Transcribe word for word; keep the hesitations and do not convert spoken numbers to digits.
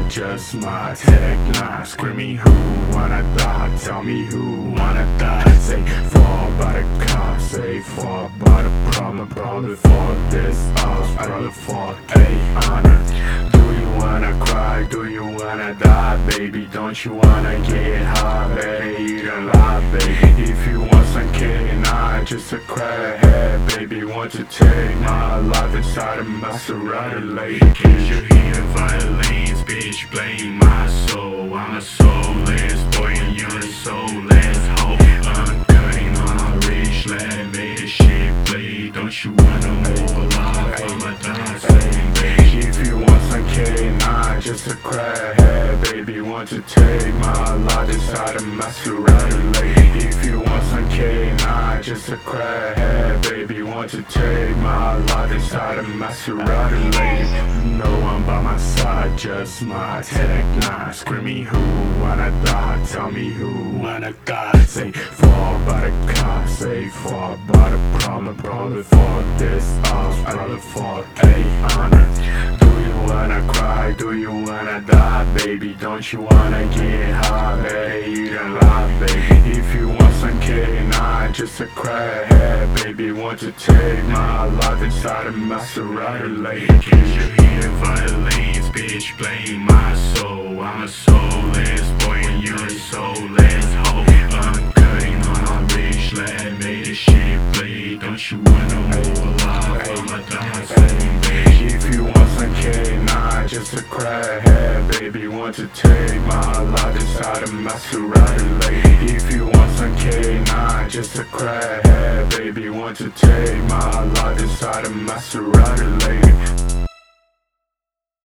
side, just my tech nine. Screaming who wanna die, tell me who wanna die. Say fall by the cops, say fall by the problem. Probably for this house, probably for a honor. Do you wanna cry, do you wanna die, baby? Don't you wanna get high, baby? You don't lie, baby. If you want some K nine, just a crackhead, baby. Want to take my life inside a Maserati, lady? Cause you hear violins, bitch, blame my soul. I'm a soulless boy and you're a soulless hoe. I'm cutting on a rich lad, made this shit bleed. Don't you wanna move alive? I'm a dancing, baby. If you want some K nine, just a crackhead, baby. Want to take my life inside a Maserati, lady? If you want some K nine, just a crackhead, baby. Want to take my life inside a Maserati, lady? You know I'm by my side, just my tech nine. Screaming who wanna die, tell me who wanna die. Say fall by the cops, say fall by the problem. Probably for this house, probably for a honor. Do you wanna cry, do you wanna die, baby? Don't you wanna get high, baby? You don't lie, baby. If you want some K nine, just a crackhead, baby. Want to take my life inside a Maserati, lady? Cause you hear violins, bitch, blame my soul. I'm a soulless boy and you're a soulless hoe. I'm cutting on a rich lad, made this shit bleed. Don't you wanna move alive? I'm a dancing, baby. If you want some K nine, just a crackhead, baby. Want to take my life inside a Maserati, lady? If you want some K nine, just a crackhead, baby. Want to take my life inside a Maserati, lady?